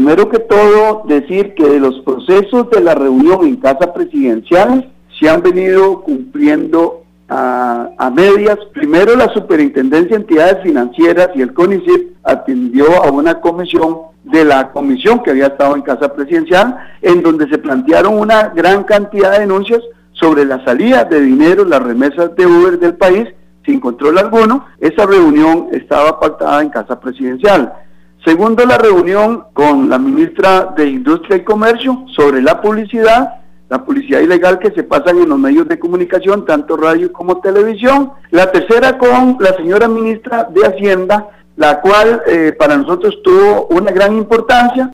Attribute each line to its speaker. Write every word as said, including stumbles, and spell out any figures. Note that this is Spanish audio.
Speaker 1: primero que todo, decir que de los procesos de la reunión en Casa Presidencial se han venido cumpliendo a, a medias. Primero, la Superintendencia de Entidades Financieras y el CONICYT atendió a una comisión de la comisión que había estado en Casa Presidencial, en donde se plantearon una gran cantidad de denuncias sobre la salida de dinero, las remesas de Uber del país, sin control alguno. Esa reunión estaba pactada en Casa Presidencial. Segundo, la reunión con la ministra de Industria y Comercio sobre la publicidad, la publicidad ilegal que se pasan en los medios de comunicación, tanto radio como televisión. La tercera, con la señora ministra de Hacienda, la cual eh, para nosotros tuvo una gran importancia,